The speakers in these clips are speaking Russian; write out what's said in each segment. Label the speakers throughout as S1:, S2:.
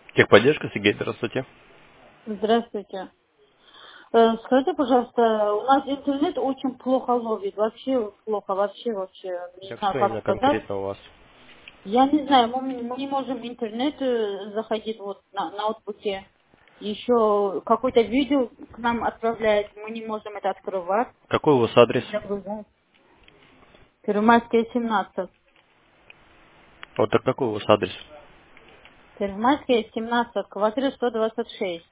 S1: Техподдержка, Сергей, здравствуйте.
S2: Здравствуйте. Скажите, пожалуйста, у нас интернет очень плохо ловит. Вообще плохо, вообще. Не
S1: Так
S2: знаю,
S1: что
S2: как
S1: именно
S2: сказать.
S1: конкретно у вас?
S2: Я не знаю, мы не можем интернет заходить вот на ноутбуке. Еще какое-то видео к нам отправляет, мы не можем это открывать.
S1: Какой у вас адрес?
S2: Загружать. Первомайская, 17.
S1: Вот так какой у вас адрес?
S2: Первомайская, 17, квартира 126.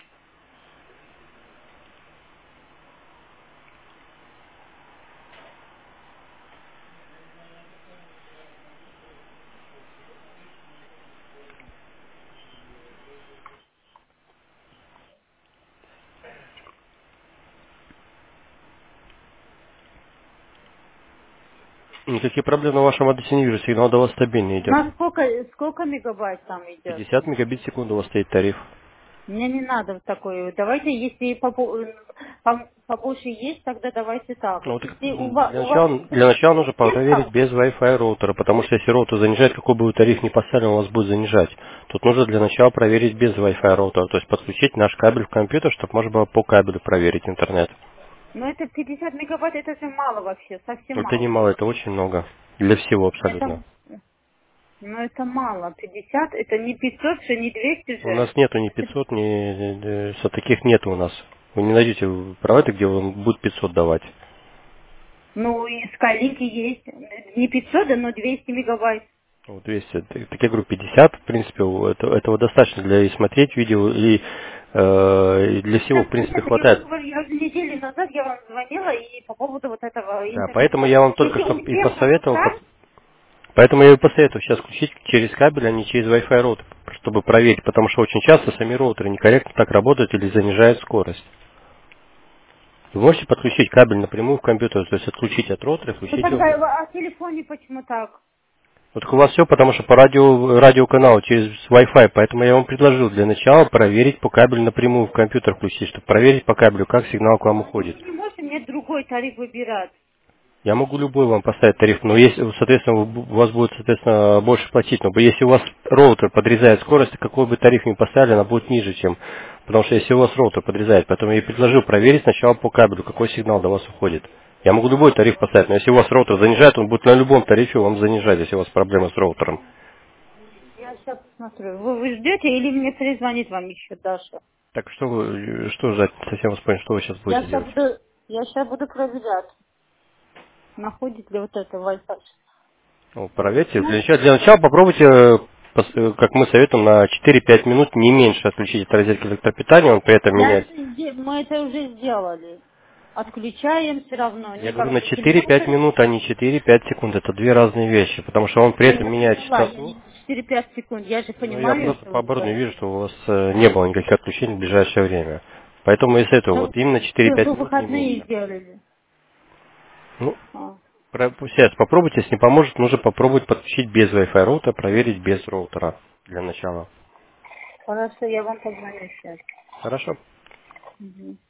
S1: Никаких проблем на вашем адресе не вижу, сигнал до вас стабильный идет.
S2: На сколько мегабайт там идет?
S1: 50 мегабит в секунду у вас стоит тариф.
S2: Мне не надо в такое. Давайте, если побольше есть, тогда давайте так.
S1: Ну, вот,
S2: Если
S1: для
S2: у вас
S1: для начала нужно проверить
S2: система,
S1: без Wi-Fi роутера, потому что если роутер занижает, какой бы вы тариф ни поставили, он вас будет занижать. Тут нужно для начала проверить без Wi-Fi роутера, то есть подключить наш кабель в компьютер, чтобы можно было по кабелю проверить интернет.
S2: но это 50 мегабайт, это же мало вообще, совсем
S1: Это
S2: мало.
S1: немало, это очень много. Для всего абсолютно.
S2: Это, но это мало. 50, это не 500 же, не 200
S1: У
S2: же.
S1: нас нету ни
S2: Это,
S1: 500, что таких нету у нас. Вы не найдете провайдер, где он будет 500 давать.
S2: ну, и скалинки есть. Не 500, да, но 200 мегабайт.
S1: Вот 200. Так я говорю, 50, в принципе, этого достаточно для и смотреть видео, и для всего, в
S2: Так,
S1: принципе,
S2: нет, я вам
S1: хватает.
S2: говорю, я уже неделю назад я вам звонила и по поводу вот этого
S1: Да, поэтому
S2: интернета.
S1: я вам только
S2: Если
S1: что
S2: у
S1: и
S2: всех
S1: посоветовал,
S2: так,
S1: поэтому я и посоветовал сейчас включить через кабель, а не через Wi-Fi роутер, чтобы проверить, потому что очень часто сами роутеры некорректно так работают или занижают скорость. Вы можете подключить кабель напрямую в компьютер, то есть отключить от роутера,
S2: ну
S1: включить его.
S2: тогда о телефоне почему так?
S1: Вот у вас все, потому что по радиоканалу через Wi-Fi, поэтому я вам предложил для начала проверить по кабелю напрямую в компьютер включить, чтобы проверить по кабелю, как сигнал к вам
S2: Ну,
S1: уходит.
S2: вы не можете мне другой тариф выбирать.
S1: Я могу любой вам поставить тариф, но если, соответственно, у вас будет, соответственно, больше платить. Но если у вас роутер подрезает скорость, то какой бы тариф ни поставили, она будет ниже, чем... Потому что если у вас роутер подрезает, поэтому я и предложил проверить сначала по кабелю, какой сигнал до вас уходит. Я могу любой тариф поставить, но если у вас роутер занижает, он будет на любом тарифе вам занижать, если у вас проблемы с роутером.
S2: Я сейчас посмотрю. Вы ждете или мне перезвонит вам еще Даша?
S1: Так что вы, что ждать? Совсем вас понял, что вы сейчас
S2: Я
S1: будете
S2: сейчас
S1: делать?
S2: буду, я сейчас буду проверять, находит ли вот это Wi-Fi.
S1: Ну, проверьте.
S2: Ну,
S1: Для начала попробуйте, как мы советуем, на 4-5 минут не меньше отключить от розетки электропитания, он при этом меняет.
S2: мы это уже сделали. Отключаем все равно,
S1: Я говорю на
S2: никак
S1: четыре-пять
S2: телефон.
S1: минут, а не 4-5 секунд. Это две разные вещи, потому что он при
S2: Да
S1: этом
S2: я
S1: меняет
S2: поняла, я
S1: частоту.
S2: не 4-5 секунд. Я же
S1: Но я
S2: понимаю,
S1: просто
S2: что
S1: по
S2: вы
S1: оборудованию
S2: делаете.
S1: вижу, что у вас не было никаких отключений в ближайшее время. Поэтому и с этого
S2: Ну,
S1: вот именно
S2: вы
S1: 4-5
S2: в
S1: минут, не
S2: выходные
S1: меньше.
S2: сделали.
S1: Ну,
S2: А,
S1: сейчас попробуйте, если не поможет, нужно попробовать подключить без Wi-Fi роутера, проверить без роутера для начала.
S2: Хорошо, я вам позвоню сейчас.
S1: Хорошо?
S2: Мгм.